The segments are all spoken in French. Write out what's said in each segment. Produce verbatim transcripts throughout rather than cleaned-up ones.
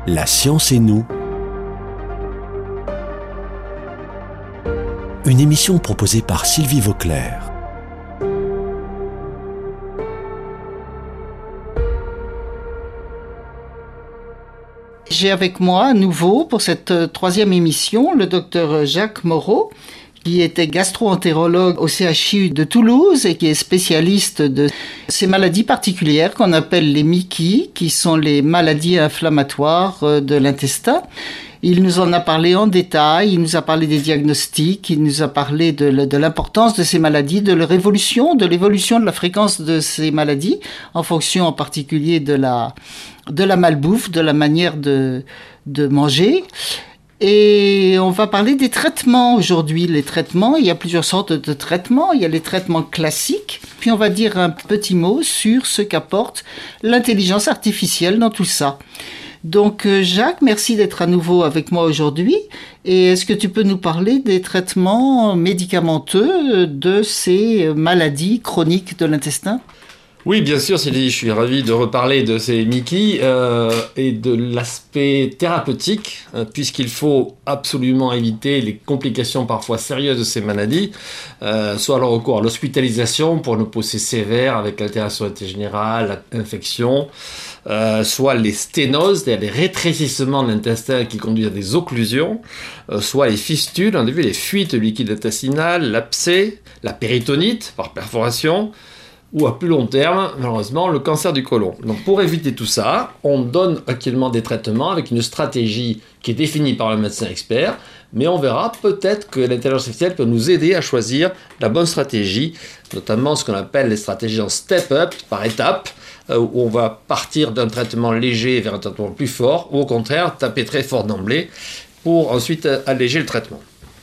La science et nous. Une émission proposée par Sylvie Vauclair. J'ai avec moi à nouveau pour cette troisième émission le docteur Jacques Moreau, qui était gastro-entérologue au C H U de Toulouse et qui est spécialiste de ces maladies particulières qu'on appelle les M I C I, qui sont les maladies inflammatoires de l'intestin. Il nous en a parlé en détail, il nous a parlé des diagnostics, il nous a parlé de, de l'importance de ces maladies, de leur évolution, de l'évolution de la fréquence de ces maladies, en fonction en particulier de la, de la malbouffe, de la manière de, de manger. Et on va parler des traitements aujourd'hui. Les traitements, il y a plusieurs sortes de traitements. Il y a les traitements classiques. Puis on va dire un petit mot sur ce qu'apporte l'intelligence artificielle dans tout ça. Donc Jacques, merci d'être à nouveau avec moi aujourd'hui. Et est-ce que tu peux nous parler des traitements médicamenteux de ces maladies chroniques de l'intestin ? Oui, bien sûr, Sylvie, je suis ravi de reparler de ces M I C I euh, et de l'aspect thérapeutique, euh, puisqu'il faut absolument éviter les complications parfois sérieuses de ces maladies, euh, soit le recours à l'hospitalisation pour une poussée sévère avec altération générale, infection, euh, soit les sténoses, c'est-à-dire les rétrécissements de l'intestin qui conduisent à des occlusions, euh, soit les fistules, on a vu les fuites de liquide intestinal, l'abcès, la péritonite par perforation, ou à plus long terme, malheureusement, le cancer du côlon. Donc pour éviter tout ça, on donne actuellement des traitements avec une stratégie qui est définie par le médecin expert, mais on verra peut-être que l'intelligence artificielle peut nous aider à choisir la bonne stratégie, notamment ce qu'on appelle les stratégies en step-up, par étapes, où on va partir d'un traitement léger vers un traitement plus fort, ou au contraire, taper très fort d'emblée, pour ensuite alléger le traitement.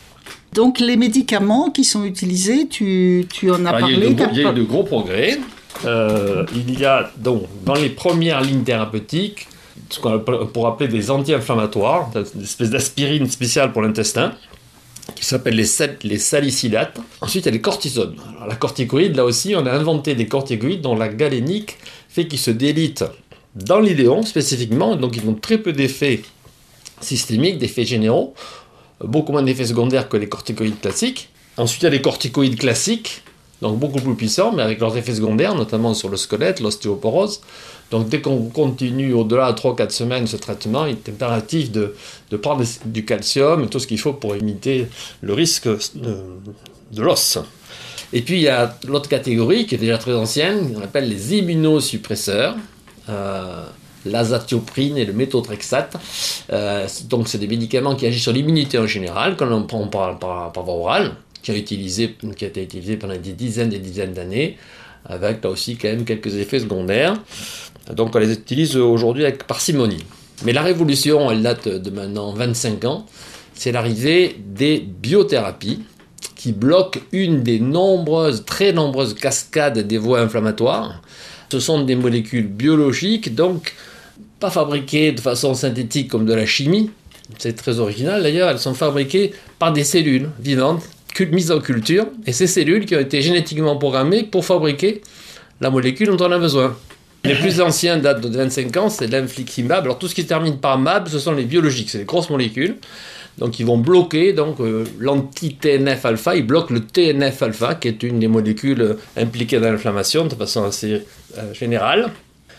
Donc les médicaments qui sont utilisés, tu, tu en as Alors, parlé. Il y a eu de, il y a eu de gros progrès. Euh, il y a donc dans les premières lignes thérapeutiques ce qu'on pourrait appeler des anti-inflammatoires, une espèce d'aspirine spéciale pour l'intestin, qui s'appelle les, sal- les salicylates. Ensuite, il y a les cortisones. Alors, la corticoïde, là aussi, on a inventé des corticoïdes dont la galénique fait qu'ils se délitent dans l'iléon spécifiquement, donc ils ont très peu d'effets systémiques, d'effets généraux, beaucoup moins d'effets secondaires que les corticoïdes classiques. Ensuite, il y a les corticoïdes classiques, donc beaucoup plus puissants, mais avec leurs effets secondaires, notamment sur le squelette, l'ostéoporose. Donc dès qu'on continue au-delà de trois à quatre semaines ce traitement, il est impératif de, de prendre du calcium et tout ce qu'il faut pour limiter le risque de, de l'os. Et puis il y a l'autre catégorie qui est déjà très ancienne, qu'on appelle les immunosuppresseurs. Euh, l'azatioprine et le méthotrexate. Euh, donc, c'est des médicaments qui agissent sur l'immunité en général, quand on prend par, par, par voie orale, qui a, utilisé, qui a été utilisé pendant des dizaines et des dizaines d'années, avec là aussi quand même quelques effets secondaires. Donc, on les utilise aujourd'hui avec parcimonie. Mais la révolution, elle date de maintenant vingt-cinq ans, c'est l'arrivée des biothérapies qui bloquent une des nombreuses, très nombreuses cascades des voies inflammatoires. Ce sont des molécules biologiques, donc pas fabriquées de façon synthétique comme de la chimie, c'est très original d'ailleurs, elles sont fabriquées par des cellules vivantes, mises en culture, et ces cellules qui ont été génétiquement programmées pour fabriquer la molécule dont on a besoin. Les plus anciens datent de vingt-cinq ans, c'est l'infliximab. Alors tout ce qui se termine par mab, ce sont les biologiques, c'est les grosses molécules. Donc ils vont bloquer donc, euh, l'anti-T N F alpha, ils bloquent le T N F alpha, qui est une des molécules impliquées dans l'inflammation de façon assez euh, générale.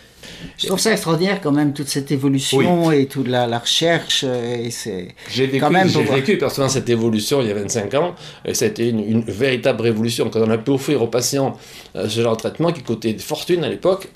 Je trouve ça extraordinaire quand même, toute cette évolution oui. et toute la, la recherche. Et c'est j'ai vécu, quand même j'ai vécu personnellement cette évolution il y a vingt-cinq ans, et ça a été une, une véritable révolution. Quand on a pu offrir aux patients euh, ce genre de traitement qui coûtait des fortunes à l'époque,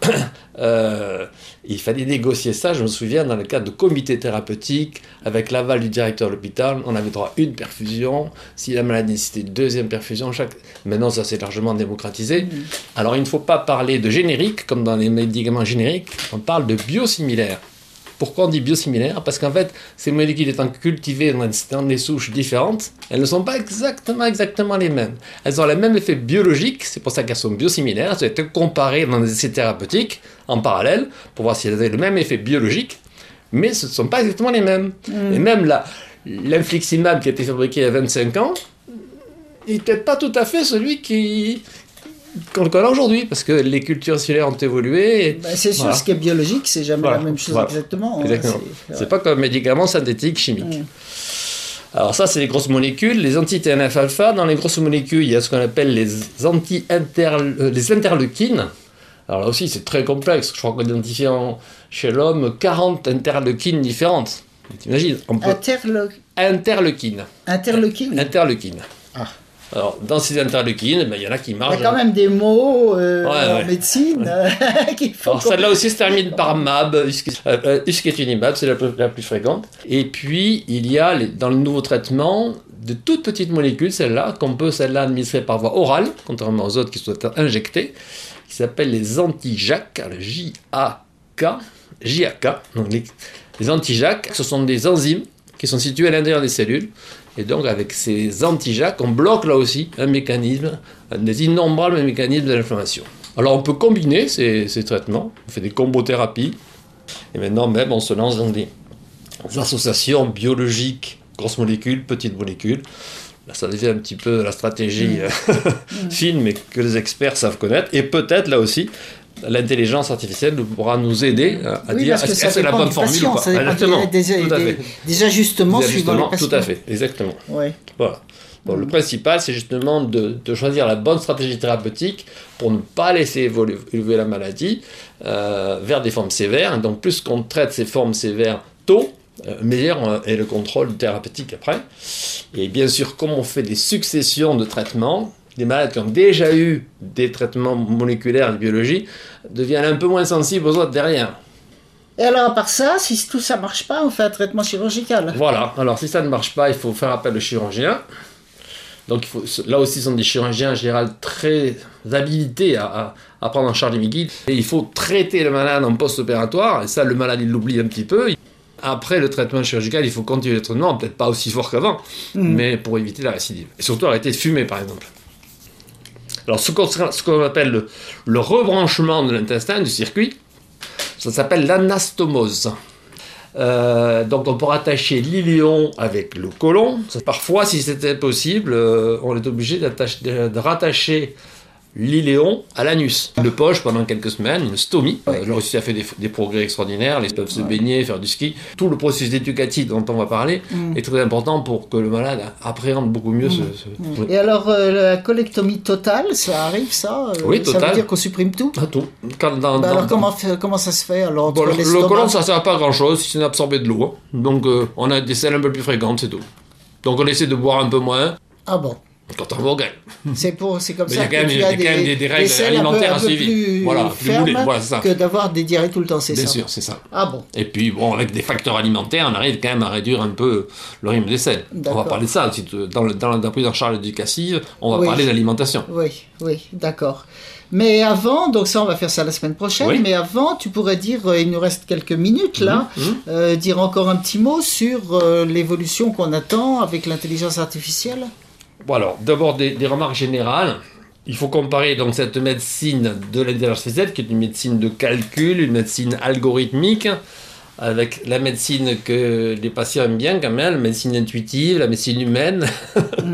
euh, il fallait négocier ça. Je me souviens, dans le cadre de comités thérapeutiques, avec l'aval du directeur de l'hôpital, on avait droit à une perfusion. Si la maladie nécessitait une deuxième perfusion, chaque... maintenant ça s'est largement démocratisé. Mmh. Alors il ne faut pas parler de générique, comme dans les médicaments génériques, on parle de biosimilaires. Pourquoi on dit biosimilaires ? Parce qu'en fait, ces molécules étant cultivées dans des souches différentes, elles ne sont pas exactement, exactement les mêmes. Elles ont le même effet biologique, c'est pour ça qu'elles sont biosimilaires. Elles ont été comparées dans des essais thérapeutiques en parallèle pour voir si elles avaient le même effet biologique, mais ce ne sont pas exactement les mêmes. Mmh. Et même la, l'infliximab qui a été fabriqué il y a vingt-cinq ans, il n'est peut-être pas tout à fait celui qui, qu'on a aujourd'hui, parce que les cultures cellulaires ont évolué. Et, ben, c'est sûr, voilà. ce qui est biologique, c'est jamais voilà. la même chose voilà. exactement. exactement. C'est, c'est pas comme un médicament synthétique chimique. Mmh. Alors ça, c'est les grosses molécules. Les anti-T N F alpha, dans les grosses molécules, il y a ce qu'on appelle les, anti-inter... les interleukines. Alors là aussi, c'est très complexe. Je crois qu'on identifie en... chez l'homme quarante interleukines différentes. T'imagines on peut... Interle... Interleukines. Interleukines Interleukines. Ah. Alors, dans ces interleukines, ben, il y en a qui marchent. Il y a quand même des mots euh, ouais, en ouais. médecine euh, qu'il faut... Alors, celle-là aussi se termine par mab, usquetunimab, c'est la, la plus fréquente. Et puis, il y a, les, dans le nouveau traitement, de toutes petites molécules, celle-là, qu'on peut, celle-là, administrer par voie orale, contrairement aux autres qui sont injectées, qui s'appellent les anti-J A K, le J A K, J A K. Donc, les, les anti-J A K, ce sont des enzymes qui sont situés à l'intérieur des cellules. Et donc, avec ces anti-J A K, on bloque là aussi un mécanisme, des innombrables mécanismes de l'inflammation. Alors, on peut combiner ces, ces traitements, on fait des combothérapies, et maintenant même, on se lance dans des associations biologiques, grosses molécules, petites molécules. Là, ça devient un petit peu la stratégie mmh. fine, mais que les experts savent connaître. Et peut-être, là aussi, l'intelligence artificielle pourra nous aider à oui, dire est-ce que c'est la bonne formule ou pas. Exactement, des, des, tout à fait. Des ajustements des suivant les patients. Tout à fait, exactement. Ouais. Voilà. Bon, mmh. Le principal, c'est justement de, de choisir la bonne stratégie thérapeutique pour ne pas laisser évoluer, évoluer la maladie euh, vers des formes sévères. Donc, plus qu'on traite ces formes sévères tôt, euh, meilleur est le contrôle thérapeutique après. Et bien sûr, comme on fait des successions de traitements, les malades qui ont déjà eu des traitements moléculaires de biologie deviennent un peu moins sensibles aux autres derrière. Et alors, à part ça, si tout ça ne marche pas, on fait un traitement chirurgical. Voilà. Alors, si ça ne marche pas, il faut faire appel au chirurgien. Donc, il faut, là aussi, ce sont des chirurgiens en général très habilités à, à, à prendre en charge les migraines. Et il faut traiter le malade en post-opératoire. Et ça, le malade, il l'oublie un petit peu. Après le traitement chirurgical, il faut continuer le traitement, peut-être pas aussi fort qu'avant, mmh. mais pour éviter la récidive. Et surtout arrêter de fumer, par exemple. Alors, ce qu'on, ce qu'on appelle le, le rebranchement de l'intestin, du circuit, ça s'appelle l'anastomose. Euh, donc, on peut rattacher l'iléon avec le côlon. Parfois, si c'était possible, euh, on est obligé de, de rattacher l'iléon à l'anus. Le poche pendant quelques semaines, une stomie. Ouais. Euh, le Russie a fait des, des progrès extraordinaires, les peuvent se ouais. baigner, faire du ski. Tout le processus éducatif dont on va parler mmh. est très important pour que le malade appréhende beaucoup mieux mmh. ce... ce... Mmh. Et alors, euh, la colectomie totale, ça arrive ça euh, Oui, total. Ça veut dire qu'on supprime tout ah, tout. Quand, dans, bah dans, alors, dans... Comment, comment ça se fait alors, bon, le, le côlon, ça ne sert à pas à grand-chose si c'est d'absorber de l'eau. Donc, euh, on a des selles un peu plus fréquentes, c'est tout. Donc, on essaie de boire un peu moins. Ah bon? Quand on va au gain. C'est, pour, c'est comme mais ça il y a quand même, il y a des, quand même des, des règles des alimentaires à suivre. Voilà, plus fermes voilà, c'est ça. Que d'avoir des diarrhées tout le temps, c'est Bien ça. sûr, c'est ça. Ah bon. Et puis, bon, avec des facteurs alimentaires, on arrive quand même à réduire un peu le rythme des selles. D'accord. On va parler de ça. Dans, le, dans la prise en charge éducative, on va oui. parler d'alimentation. Oui, oui, d'accord. Mais avant, donc ça on va faire ça la semaine prochaine, oui. mais avant tu pourrais dire, euh, il nous reste quelques minutes là, mmh, mmh. Euh, dire encore un petit mot sur euh, l'évolution qu'on attend avec l'intelligence artificielle. Bon alors, d'abord des, des remarques générales. Il faut comparer donc cette médecine de l'intelligence artificielle, qui est une médecine de calcul, une médecine algorithmique, avec la médecine que les patients aiment bien quand même, la médecine intuitive, la médecine humaine. Mmh.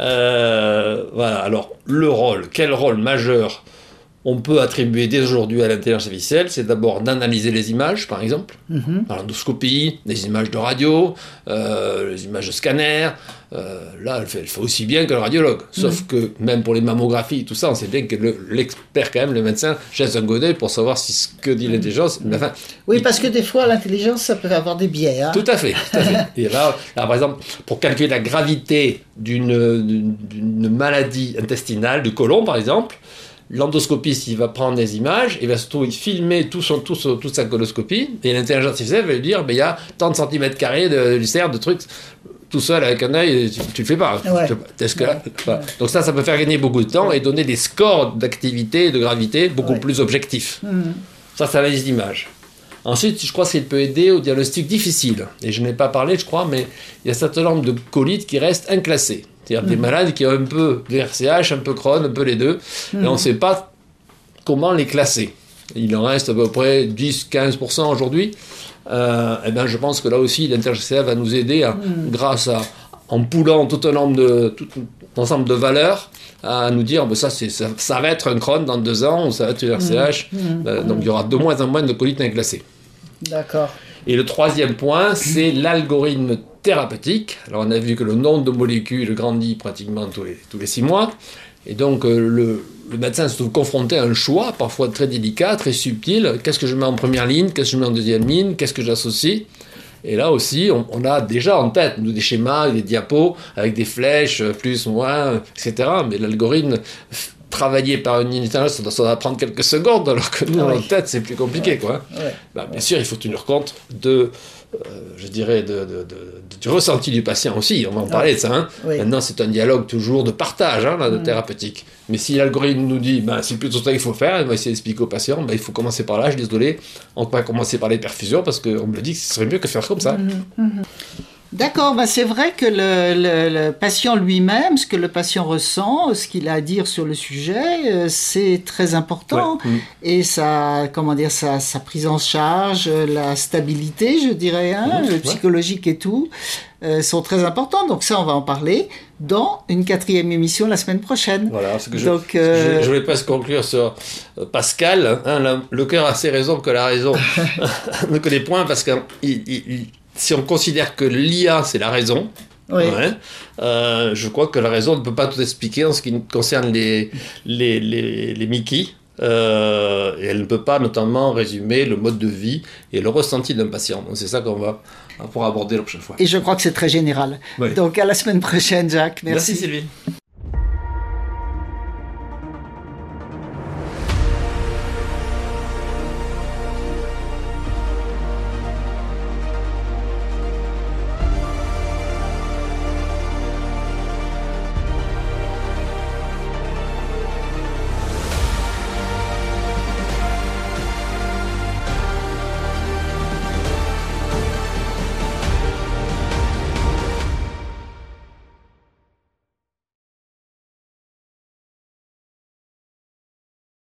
euh, voilà, alors le rôle, quel rôle majeur on peut attribuer dès aujourd'hui à l'intelligence artificielle, c'est d'abord d'analyser les images, par exemple, mmh. l'endoscopie, les images de radio, euh, les images de scanner. Euh, là, elle fait, elle fait aussi bien que le radiologue. Sauf mmh. que même pour les mammographies, tout ça, on sait bien que le, l'expert, quand même, le médecin, jette un coup d'œil pour savoir si ce que dit l'intelligence. Mmh. Enfin, oui, il... parce que des fois, l'intelligence, ça peut avoir des biais. Hein. Tout à fait. Tout à fait. Et là, là, par exemple, pour calculer la gravité d'une, d'une, d'une maladie intestinale, du côlon, par exemple, l'endoscopiste, il va prendre des images, il va surtout filmer tout son, tout son, toute sa coloscopie, et l'intelligence artificielle va lui dire, ben, il y a tant de centimètres carrés de ulcère, de trucs, tout seul avec un œil, tu, tu le fais pas. Ouais. Est-ce que là, voilà. Donc ça, ça peut faire gagner beaucoup de temps et donner des scores d'activité et de gravité beaucoup ouais. plus objectifs. Mmh. Ça, ça va les images. Ensuite, je crois qu'il peut aider au diagnostic difficile. Et je n'ai pas parlé, je crois, mais il y a un certain nombre de colites qui restent inclassés. C'est-à-dire mmh. des malades qui ont un peu V R C H, un peu Crohn, un peu les deux, mmh. et on ne sait pas comment les classer. Il en reste à peu près dix à quinze pour cent aujourd'hui. Euh, et ben je pense que là aussi, l'intelligence artificielle va nous aider, à, mmh. grâce à, en poulant tout un nombre de, tout ensemble de valeurs à nous dire, ben ça, c'est, ça, ça va être un Crohn dans deux ans, ou ça va être une R C H. Mmh. Mmh. Euh, donc il y aura de moins en moins de colites inclassées. D'accord. Et le troisième point, c'est l'algorithme thérapeutique. Alors on a vu que le nombre de molécules grandit pratiquement tous les, tous les six mois. Et donc euh, le, le médecin se trouve confronté à un choix, parfois très délicat, très subtil. Qu'est-ce que je mets en première ligne? Qu'est-ce que je mets en deuxième ligne? Qu'est-ce que j'associe? Et là aussi, on, on a déjà en tête nous, des schémas, des diapos avec des flèches, plus, moins, et cetera. Mais l'algorithme travaillé par une unité, ça doit, ça doit prendre quelques secondes, alors que nous, ah oui. en tête, c'est plus compliqué. Ouais. Quoi. Ouais. Bah, bien sûr, il faut tenir compte de, euh, je dirais, de, de, de, de, du ressenti du patient aussi. On va en parler de ça. Hein. Oui. Maintenant, c'est un dialogue toujours de partage, hein, là, de mmh. thérapeutique. Mais si l'algorithme nous dit, bah, c'est plutôt ça qu'il faut faire, on va essayer d'expliquer au patient, bah, il faut commencer par là, je suis désolé, on va commencer par les perfusions, parce qu'on me dit que ce serait mieux que faire comme ça. Mmh. Mmh. D'accord, ben c'est vrai que le, le, le patient lui-même, ce que le patient ressent, ce qu'il a à dire sur le sujet, euh, c'est très important. Ouais. Mmh. Et sa, comment dire, sa, sa prise en charge, la stabilité, je dirais, hein, mmh. le psychologique ouais. et tout, euh, sont très importants. Donc ça, on va en parler dans une quatrième émission la semaine prochaine. Voilà, parce que je, Donc, euh... je, je voulais pas se conclure sur Pascal, hein, le, le cœur a assez raison que la raison ne connaît point, parce qu'il il, il si on considère que l'I A, c'est la raison, oui. ouais, euh, je crois que la raison ne peut pas tout expliquer en ce qui concerne les, les, les, les Mickey. Euh, et elle ne peut pas notamment résumer le mode de vie et le ressenti d'un patient. Donc c'est ça qu'on va pouvoir aborder la prochaine fois. Et je crois que c'est très général. Oui. Donc à la semaine prochaine, Jacques. Merci. Merci Sylvie.